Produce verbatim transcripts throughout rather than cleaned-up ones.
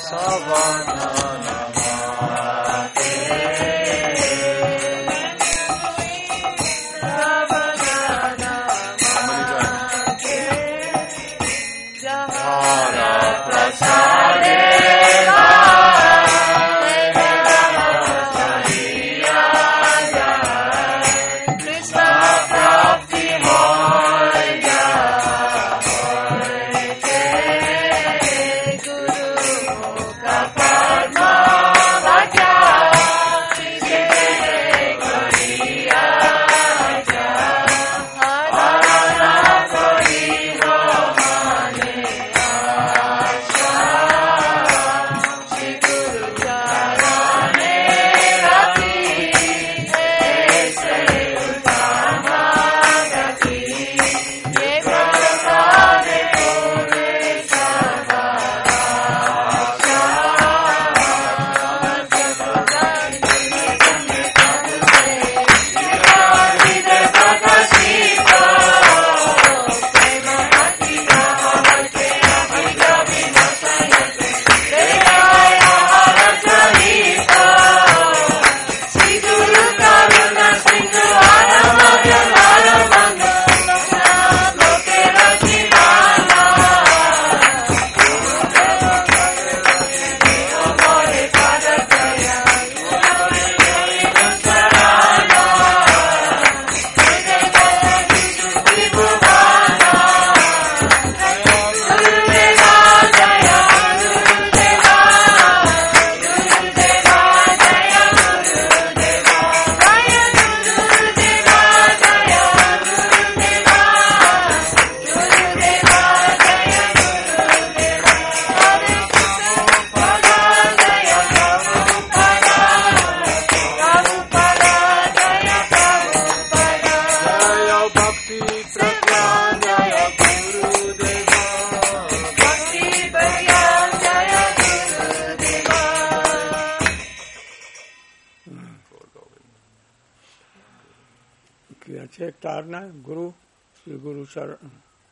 तारना गुरु श्री गुरु शरण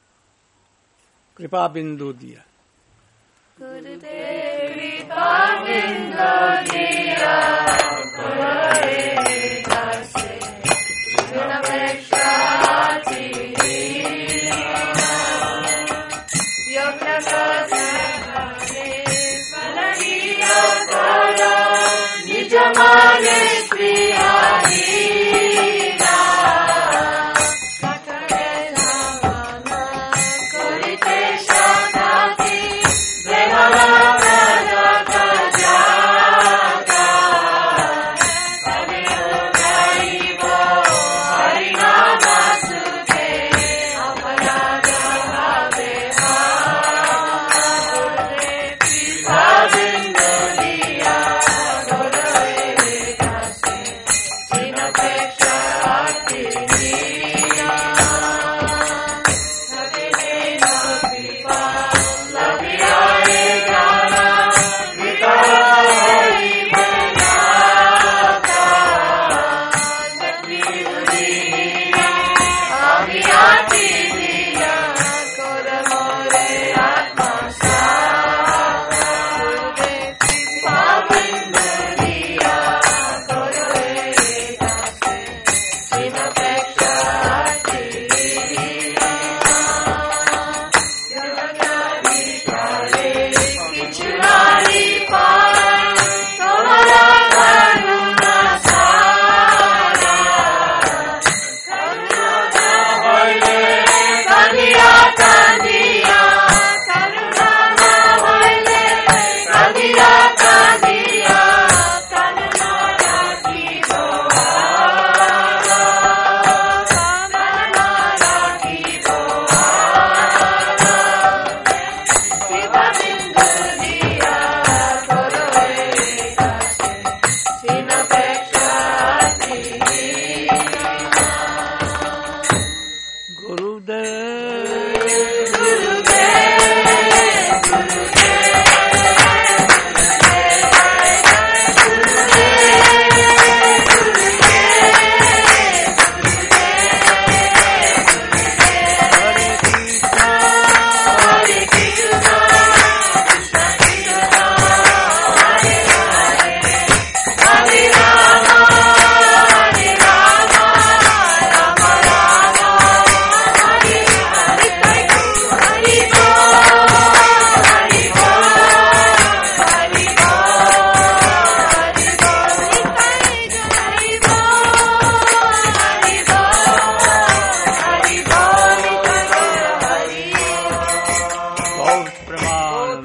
कृपा बिंदु दिया गुरुदेव कृपा बिंदु दिया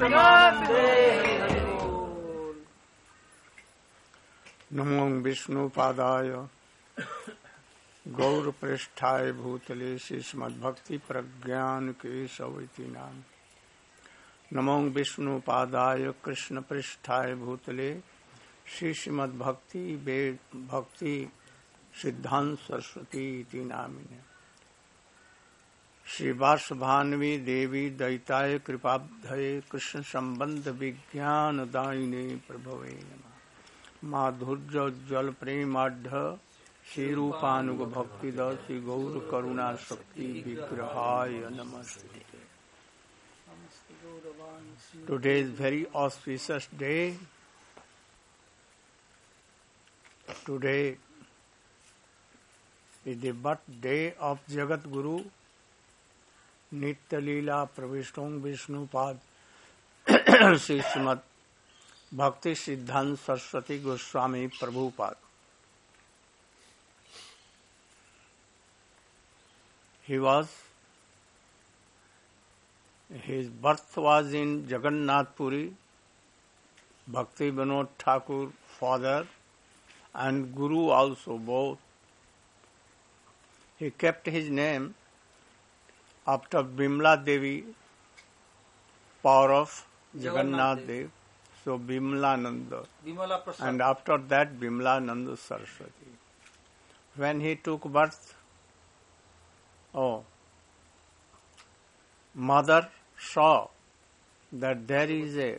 Namaste. नमो विष्णु पादाय गौर पृष्ठाय भूतले श्रीमद्भक्ति प्रज्ञान केशवति नाम। नमो विष्णु पादाय कृष्ण पृष्ठाय भूतले श्रीमद्भक्ति वेद भक्ति सिद्धांत सरस्वती इति नामिने। श्री वासभान्वी देवी दैताय कृपाब्धये कृष्ण संबंध विज्ञान दायिने प्रभवे नमः। माधुर्योज्वल प्रेमाढ़ श्री रूपानुग भक्ति श्री गौर करुणा शक्ति विग्रहाय नमस्ते। Today is very auspicious day. Today is the birthday of Jagat Guru Nitya Leela Pravishtam Vishnupad Sri Srimad Bhakti Siddhanta Saraswati Goswami Prabhupada. He was, his birth was in Jagannath Puri. Bhakti Vinod Thakur, father, and Guru also, both. He kept his name after Bimla Devi, power of Jagannath Dev. So Bimlananda. And after that Bimlananda Saraswati. When he took birth, oh, mother saw that there is a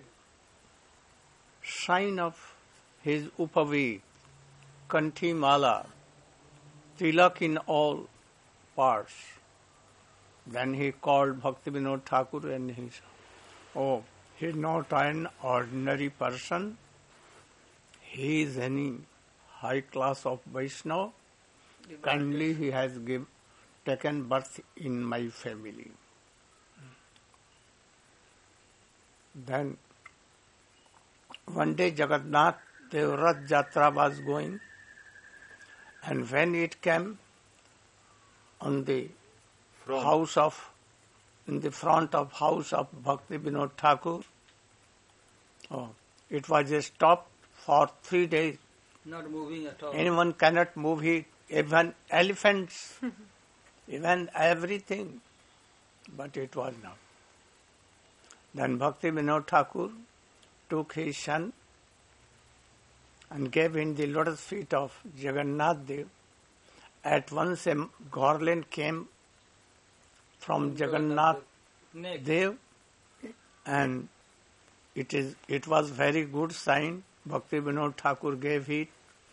sign of his upavi, kanthi mala, tilak in all parts. Then he called Bhakti Vinod Thakur and he said, oh, he is not an ordinary person. He is any high class of Vaishnava. Kindly he has give, taken birth in my family. Then one day Jagannath Dev Rath Jatra was going, and when it came on the front. house of, in the front of house of Bhakti Vinod Thakur, oh, it was a stop for three days. Not moving at all. Anyone cannot move it, even elephants, even everything, but it was not. Then Bhakti Vinod Thakur took his son and gave him the lotus feet of Jagannath Dev. At once a garland came from Jagannath Dev, and it is it was very good sign. Bhakti Vinod Thakur gave it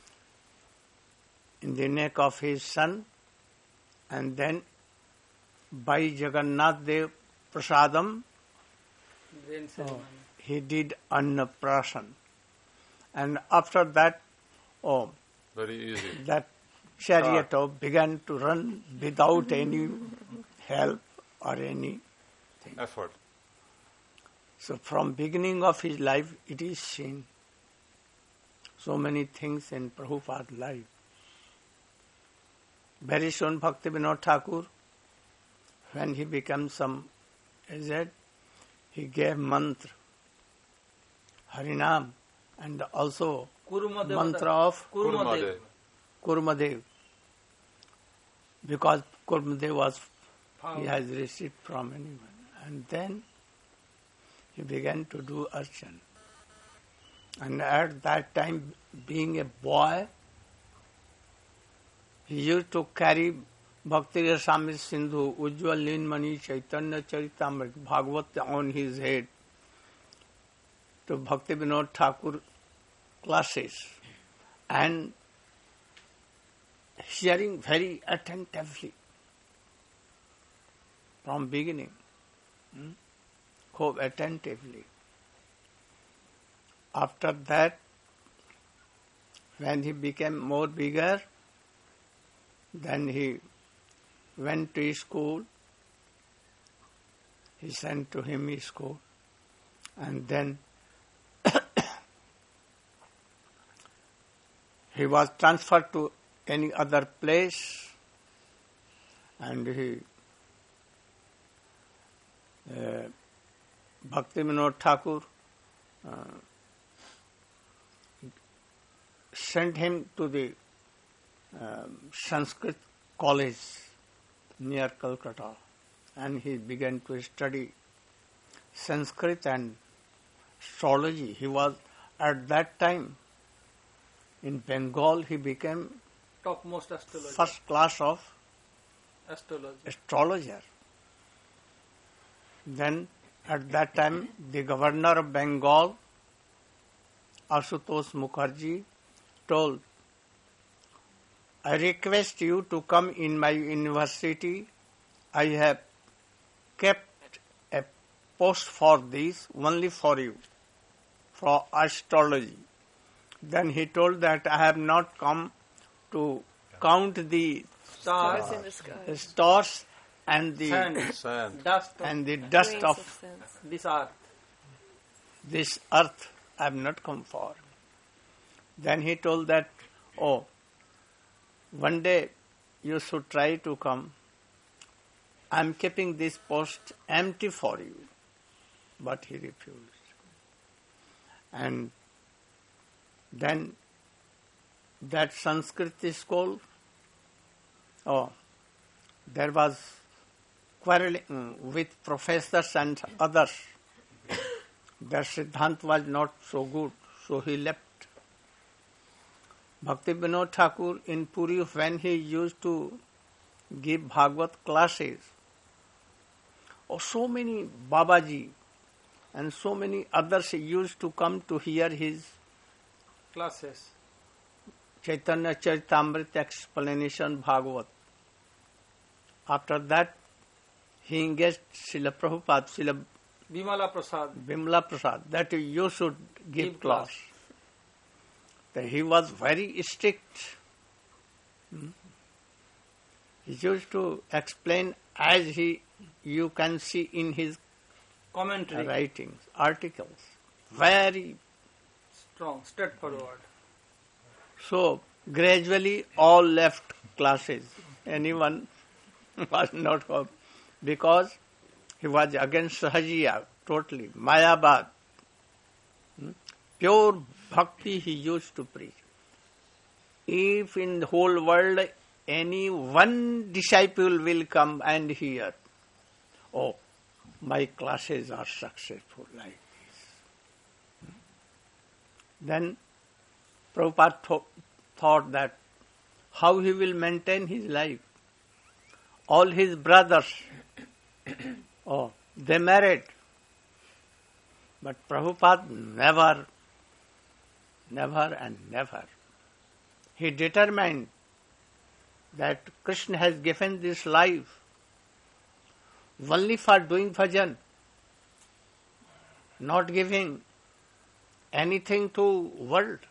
in the neck of his son, and then by Jagannath Dev Prasadam, oh, he did Annaprasan. And after that, oh, very easy. That chariot oh, began to run without any help or any effort. So from beginning of his life, it is seen so many things in Prabhupada's life. Very soon Bhakti Vinod Thakur, when he became some aged, he gave mantra, Harinam, and also Kuruma mantra of Kurumadev. Kurumadev. Because Kurumadev was, Found. he has received from anyone. And then he began to do archan. And at that time, being a boy, he used to carry Bhakti Rasamrita Sindhu, Ujjwal Leelmani, Chaitanya Charitamrita, Bhagavad on his head to Bhakti Vinod Thakur classes and hearing very attentively from beginning, hmm? Khub attentively. After that, when he became more bigger, then he went to school. He sent to him his school, and then he was transferred to any other place, and he uh, Bhakti Vinod Thakur uh, sent him to the uh, Sanskrit college near Calcutta, and he began to study Sanskrit and astrology. He was at that time in Bengal. He became Topmost astrologer. first class of Astrologer. astrologer. Then at that time the governor of Bengal, Ashutosh Mukherjee, told, I request you to come in my university. I have kept a post for this, only for you, for astrology. Then he told that I have not come to count the Stars, Stars in the sky. the stars and the sand, Sand. dust of and the dust Grains of sand. this earth. this earth I have not come for. Then he told that, oh, one day you should try to come. I am keeping this post empty for you. But he refused. And then that Sanskrit school, oh, there was quarreling with professors and others. Their Siddhant was not so good, so he left. Bhakti Vinod Thakur in Puri, when he used to give Bhagavad classes, oh, so many Babaji and so many others used to come to hear his Classes. Chaitanya Charitamrita explanation Bhagavad. After that, he engaged Srila Prabhupada, Srila Vimala Prasad. Bimla Prasad, that you should give, Give class. class. That he was very strict. Hmm. He used to explain as he you can see in his Commentary. writings, articles. Very Strong, straightforward. so gradually all left classes. Anyone was not home because he was against Sahajiya totally, Mayabad. Hmm? Pure bhakti he used to preach. If in the whole world any one disciple will come and hear, oh, my classes are successful like this. Hmm? Then Prabhupada th- thought that how he will maintain his life. All his brothers, oh, they married. But Prabhupada never, never and never. He determined that Krishna has given this life only for doing bhajan, not giving anything to world.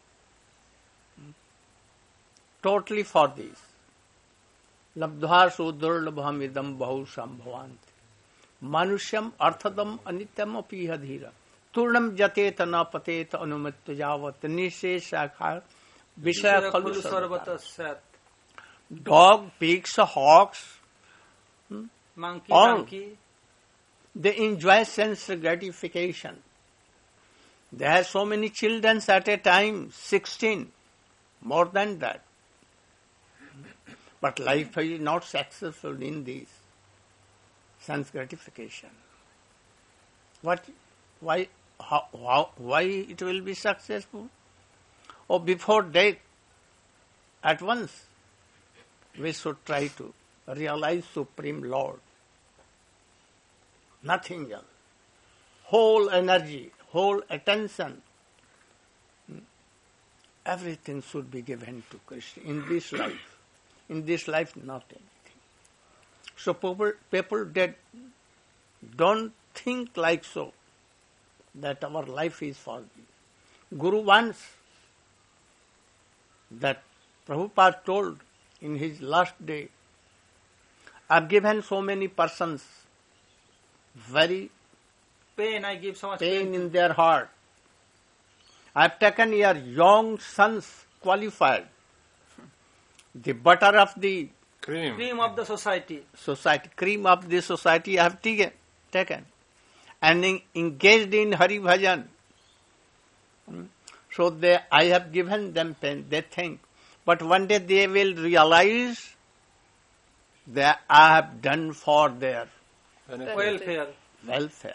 Totally for this. Labdhva sudurlabham idam bahu sambhavanti. Manusyam arthadam anityam apiha dhira. Turnam jateta na pateta anumitya javat. Nisheshakha vishaya khalu sarvata. Sat. Dog, pigs, hawks, Monkey, All. donkey. they enjoy sense gratification. They have so many children at a time, sixteen, more than that. But life is not successful in this sense gratification. What? Why? How, how? Why it will be successful? Or before death, at once, we should try to realize Supreme Lord. Nothing else. Whole energy, whole attention, everything should be given to Krishna in this life. In this life, not anything. So people, people that don't think like so, that our life is for this. Guru wants that Prabhupada told in his last day, I've given so many persons very Pain, I give so much pain pain. in their heart. I've taken your young sons qualified, the butter of the Cream. Cream of the society. society, cream of the society I have taken, taken. and en- engaged in Hari Bhajan. Hmm? So they, I have given them pain, they think. But one day they will realize that I have done for their Benefit. Welfare. welfare.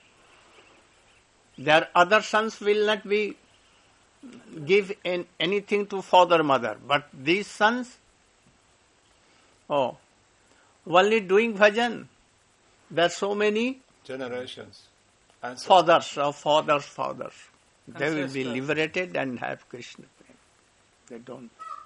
Their other sons will not be give in anything to father mother, but these sons, oh, only doing bhajan. There are so many Generations. Ancestors. fathers of fathers, fathers. They will be Ancestors. liberated and have Krishna prem. They don't.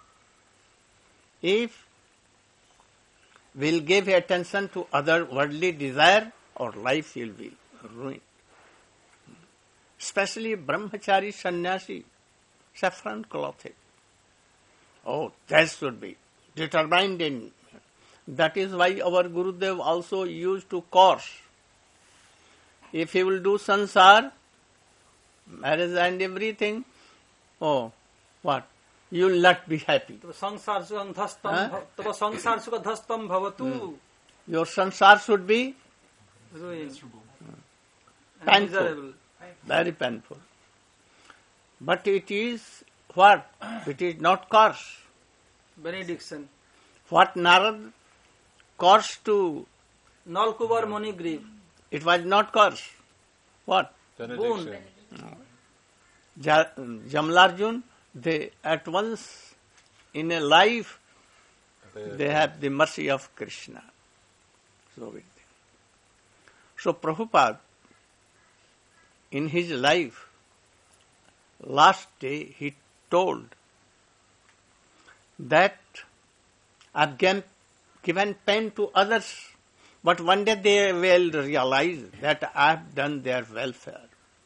If we'll give attention to other worldly desire, our life will be ruined. Especially brahmachari, sannyasi, saffron clothing. Oh, that should be determined in. That is why our Gurudev also used to course. If he will do sansar, marriage and everything, oh, what? You will not be happy. तब संसार सुख धस्तम हाँ? भ- तब संसार सुख धस्तम भवतु. Your sansar should be Ruin. And Painful. miserable. very painful. But it is what? It is not curse. Benediction. What Narad cursed to, Nalkubar Muni grief. it was not curse. What? Benediction. Ja- Jamlarjun, they at once in a life, they have the mercy of Krishna. So, it, so Prabhupada, in his life, last day he told that I've given, given pain to others, but one day they will realize that I've done their welfare.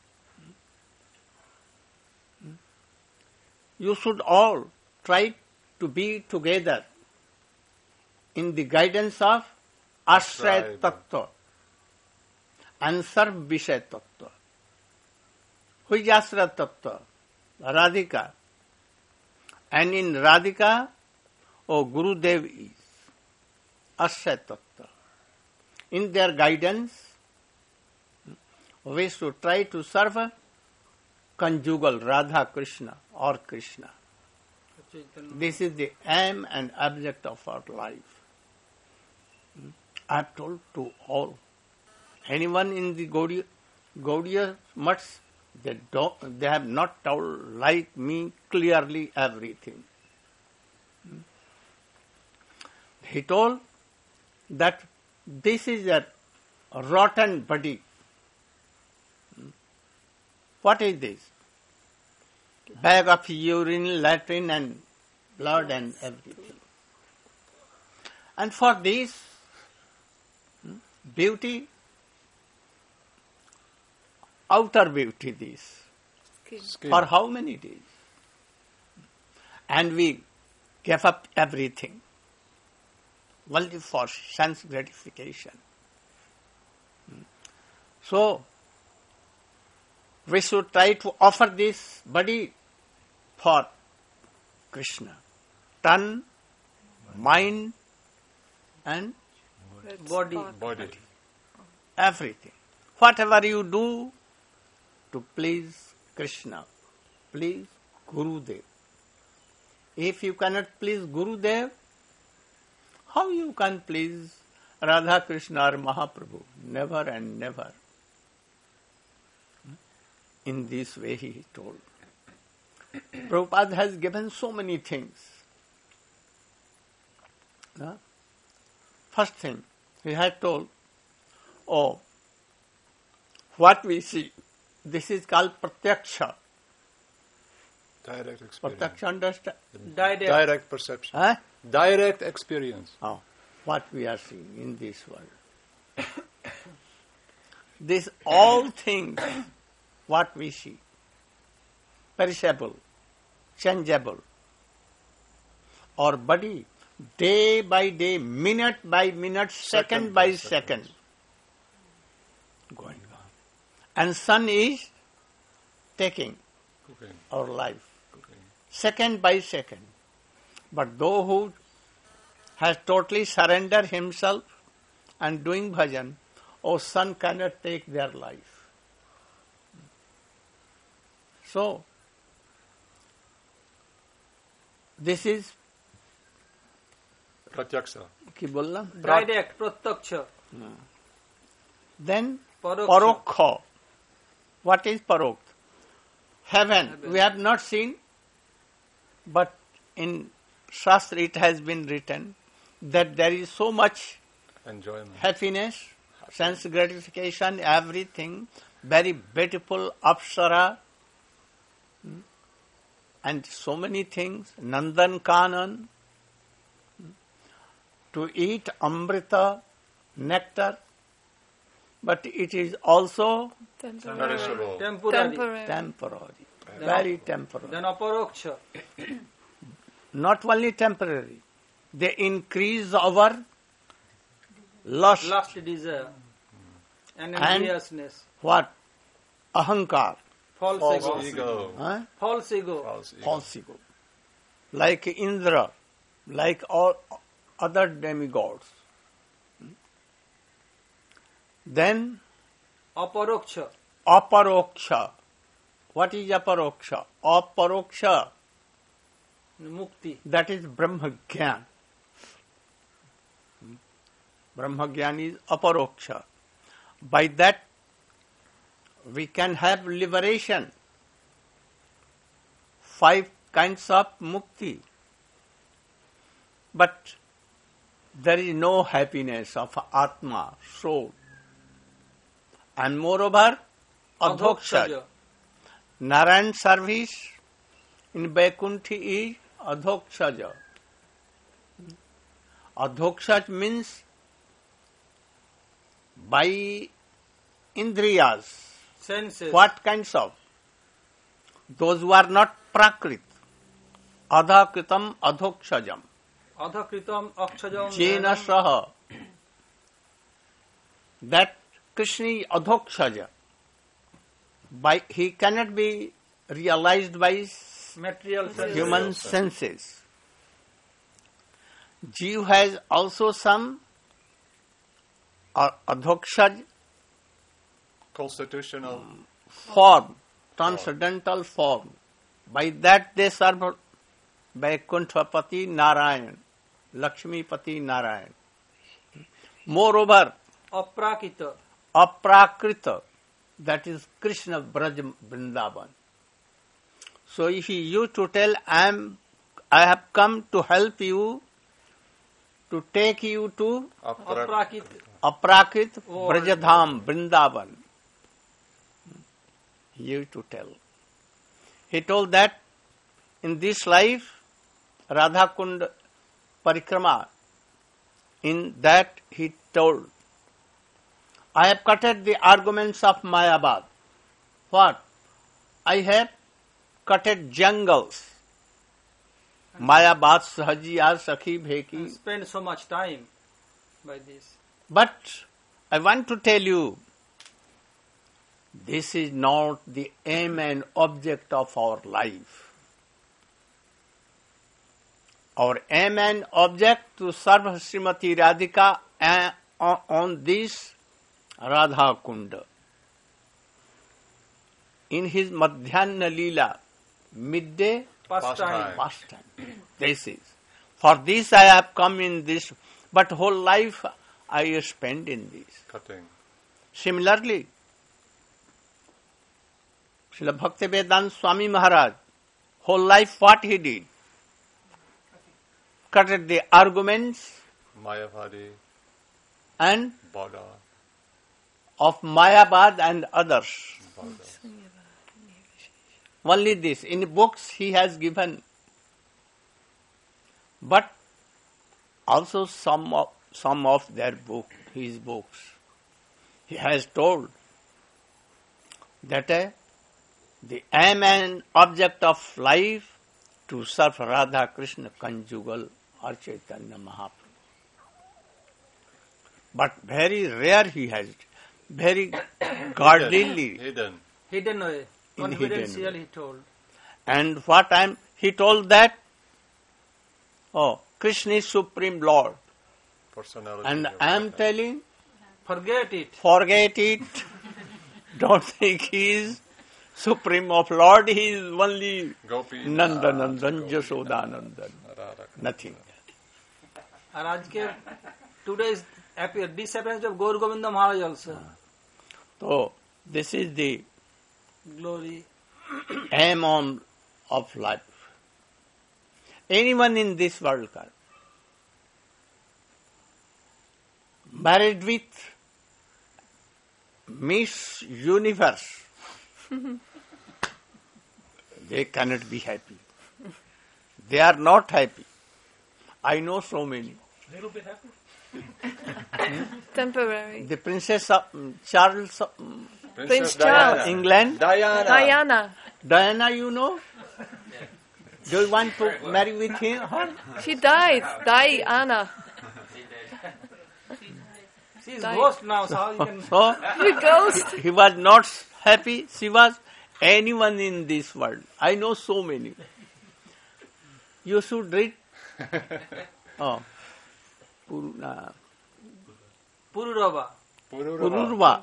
You should all try to be together in the guidance of Ashraya Tattva and Sarv Vishaya Tattva. Who is Ashraya Tattva? Radhika. And in Radhika, oh, Gurudev is Ashraya Tattva. In their guidance, we should try to serve conjugal Radha Krishna or Krishna. This is the aim and object of our life. I have told to all. Anyone in the Gaudiya, Gaudiya mutts, they don't, they have not told like me clearly everything. He told that this is a rotten body. What is this? Bag of urine, latrine and blood and everything. And for this beauty, outer beauty this. Skin. For how many days? And we gave up everything. Only for sense gratification. So, we should try to offer this body for Krishna. Tun, mind and Body. Body. everything. Whatever you do to please Krishna, please Gurudev. If you cannot please Gurudev, how you can please Radha Krishna or Mahaprabhu? Never and never. In this way he told. Prabhupada has given so many things. Huh? First thing, he had told, oh, what we see, this is called pratyaksha. Direct experience. Pratyaksha understand? Direct. Direct perception. Huh? Direct experience. Oh, what we are seeing in this world. These all things, what we see, perishable, changeable, our body, day by day, minute by minute, second, Second by by second, second. going on. And sun is taking Cooking. our life, Cooking. second by second. But those who has totally surrendered himself and doing bhajan, oh, sun cannot take their life. So, this is Pratyaksa. কি বললাম? Direct, pratyaksh. Then Paroksha. parokha. What is parokha? Heaven. Heaven. We have not seen, but in Shastra it has been written that there is so much Enjoyment. happiness, sense gratification, everything, very beautiful apsara, hmm, and so many things, Nandan Kanan, hmm, to eat amrita, nectar, but it is also Perishable. Temporary. Temporary. temporary, Then very ap- temporary. Then aparoksha. Not only temporary, they increase our lust, Last desire. And And- enviousness. what? Ahankar, False, False ego. ego. huh? False ego. False ego. false ego. Like Indra, like all other demigods. Then Aparoksha. aparoksha. What is aparoksha? Aparoksha, Mukti. that is Brahma Gyan. Brahma Gyan is aparoksha. By that we can have liberation. Five kinds of mukti. But there is no happiness of Atma, soul. And moreover, adhoksha. Adhokshaja. Narayan service in Vaikuntha is adhokshaja. Adhoksha means by indriyas. Senses. What kinds of? Those who are not prakrit. Adhakritam adhokshajam. Adhakritam akshajam. Jena saha. That Krishna is adhokshaja. By, he cannot be realized by s- Material senses. human senses. Jeev has also some uh, adhokshaj Constitutional. form, transcendental form. By that they serve Vaikuntha-pati Narayan, Lakshmi-pati Narayan. Moreover, Aprakita. aprakrita, that is Krishna Braj Vrindavan. So if you used to tell, I am, I have come to help you, to take you to Aprak- Aprakit. Aprakrit Or- Brajadham Vrindavan. He used to tell. He told that in this life, Radha Kund Parikrama, in that he told, I have cutted the arguments of Mayabad. What? I have cutted jungles. Mayabad Sahajiya Sakhi Bheki. Spend so much time by this. But I want to tell you, this is not the aim and object of our life. Our aim and object to serve Srimati Radhika and on, on this Radha Kunda. In his Madhyana Leela, midday Pastime. pastime. This is. For this I have come in this, but whole life I spend in this. Cutting. Similarly, Srila Bhaktivedanta Swami Maharaj, whole life what he did? Cutted the arguments Mayavadi. and Bada. of Mayabad and others. Bada. Only this. In books he has given. But also some of, some of their book, his books. He has told that uh, the aim and object of life to serve Radha Krishna conjugal or Chaitanya Mahaprabhu. But very rare he has, very guardedly. Hidden. Hidden way. In Confidential hidden. he told. And what time he told that, oh, Krishna is Supreme Lord. Personality. And of I am Radha. telling Forget it. Forget it. Don't think he is Supreme of Lord. He is only Gopi. Nandanandan, Jashodanandan. Radha. Nothing. And ajke today's disappearance of Gaur Govinda Maharaj also. So, this is the Glory. aim on, of life. Anyone in this world can married with Miss Universe, they cannot be happy. They are not happy. I know so many. Little bit happy. Temporary. The Princess of um, Charles, um, Prince Diana. Charles. England, Diana. Diana. Diana, you know. Do you want to marry with him? Her? She died. Diana. She is Die. ghost now, so how you can... So, The ghost. he was not happy. She was anyone in this world. I know so many. You should read. Oh, Puruna, Pururava. Pururva.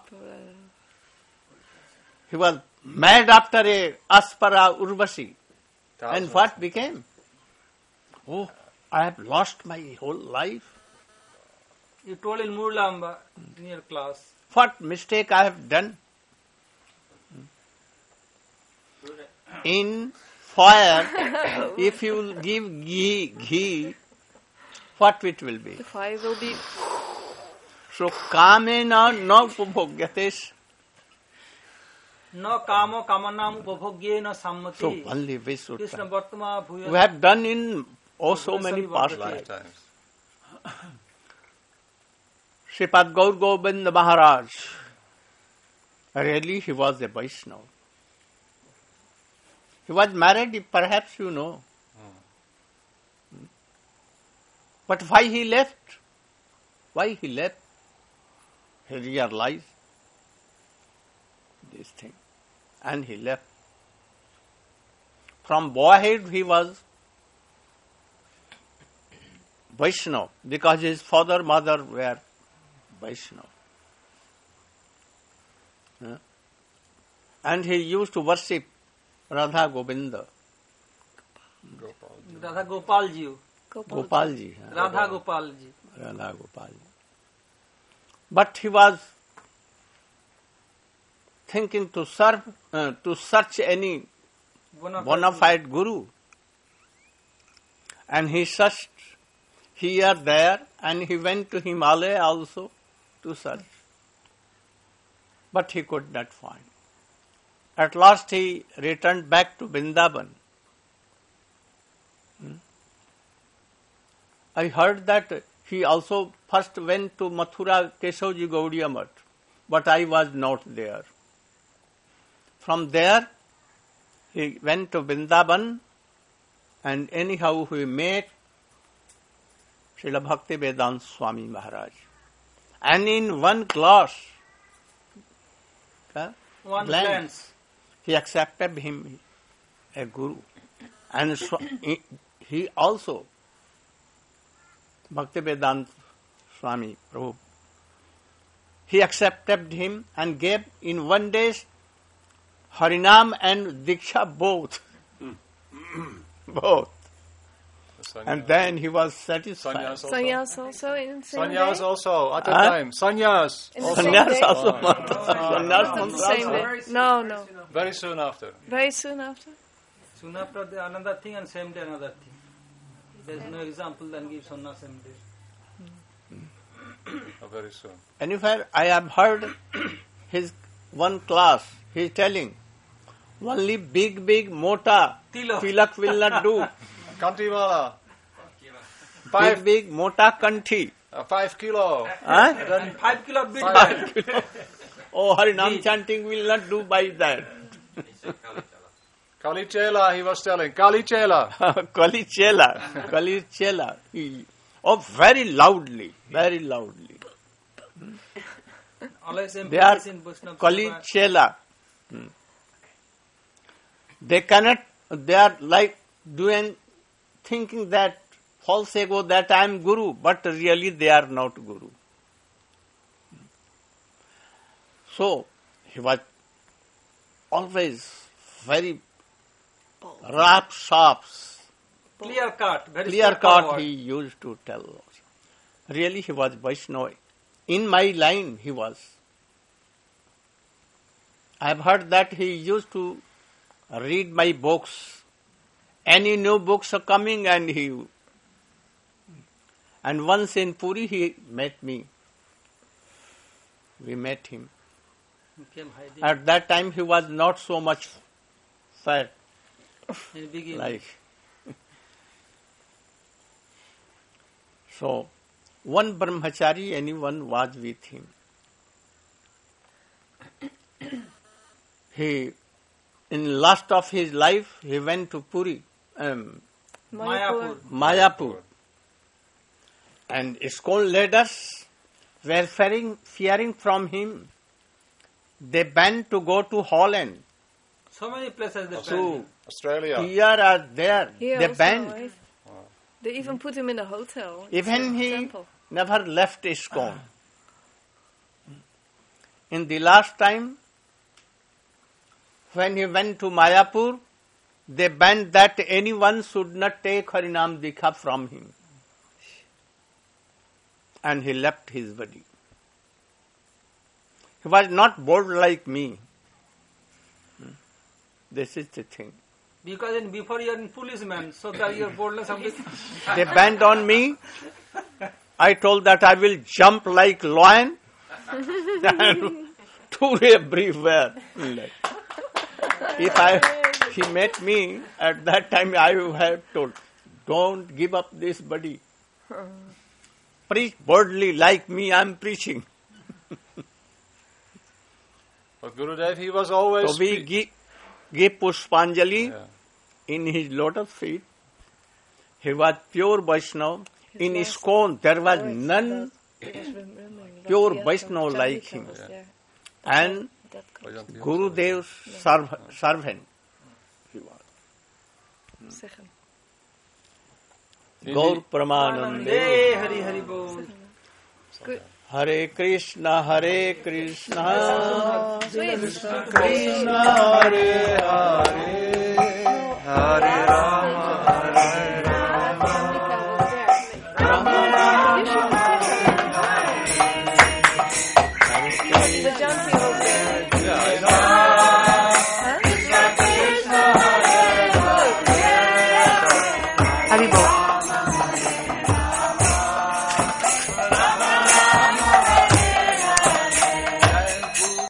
He was mad after a Aspara Urvashi. And what became? Oh, I have lost my whole life. You told in Murlamba, near class. What mistake I have done? In fire, if you give ghee, ghee, what it will be? The fire will be. So, kamena na upabhogyates. No kamo kamanam upabhogye no sammati. So, only we should Krishna try. Bhartama Bhuya. We have done in oh so many past lives. Lifetimes. Sripad Gaur Govinda Maharaj, really he was a Vaishnava. He was married, perhaps you know. But why he left? Why he left? He realized this thing. And he left. From boyhood he was Vaishnava because his father, mother were Vaishnava. Huh? And he used to worship Radha Govinda, Gopal. Radha Gopalji. Gopal. Gopalji. huh? Radha Gopalji. Radha Gopalji. But he was thinking to serve, uh, to search any Bona bona fide guru. And he searched here, there, and he went to Himalaya also to search. But he could not find. At last he returned back to Vrindavan. Hmm? I heard that he also first went to Mathura Keshavji Gaudiya Math, but I was not there. From there, he went to Vrindavan, and anyhow he met Srila Bhakti Vedanta Swami Maharaj. And in one class, uh, One glance, glance. he accepted him a guru. And so, he- he also, Bhakti Vedanta Swami Prabhu, he accepted him and gave in one day Harinam and Diksha both. both. Sannyas. And then he was satisfied. Sannyas also. Sannyas also in the same Sannyas day? also at that Huh? time. Sannyas. In the also. same Sannyas day? also. Oh. Sannyas Not mantra the same also. day. No, no. Very soon after. Very soon after. Soon after the another thing and same day another thing. There is no example then give Sonna same day. Oh, very soon. Anywhere I have heard his one class, he is telling, only big, big, mota Tilak. tilak will not do. Kantiwala. Big, Five, big, mota kanthi. uh, five kilo. Huh? Then five kilo bit Five. back. Oh, Harinam chanting will not do by that. Kalichela, he was telling. Kalichela. Kalichela, Kalichela. He- Oh, very loudly, very loudly. Always They are emphasis in Vaishnava. Kalichela. Hmm. They cannot, they are like doing, thinking that false ego that I am Guru, but really they are not Guru. So, he was always very sharp, sharp, Clear cut, very clear cut straightforward. he used to tell us. Really he was Vaishnava. In my line he was. I have heard that he used to read my books. Any new books are coming and he... And once in Puri he met me. We met him. He came hiding At that time he was not so much fat in the beginning. like. So, one brahmachari, anyone was with him. He, in last of his life, he went to Puri, um, Mayapur. Mayapur. And ISKCON leaders were fearing, fearing from him. They banned to go to Holland. So many places they So, found. Australia. here or there, Here they also, banned. right? They even put him in a hotel. Even It's a he temple. never left ISKCON. In the last time, when he went to Mayapur, they banned that anyone should not take Harinam Dikha from him. And he left his body. He was not bold like me. This is the thing. Because in, before you are in policeman, so that your boldness of They banned on me. I told that I will jump like lion and to everywhere. If I, he met me at that time, I would have told, don't give up this body. Preach boldly like me, I am preaching. But Gurudev, he was always... So we spe- give, give Pushpanjali Yeah. in his lotus feet. He was pure Vaishnava. In His last ISKCON, there was words none about- he was remembering that pure he had Vaishnava some like Chandrika him. was there. and That could Vajanti Gurudev's serv- servant. He was. zeggen. Gaur Pramanande. Anande Hari Hari Bol. Good. Hare Krishna, Hare Krishna. Twins. Krishna Hare Hare. Hare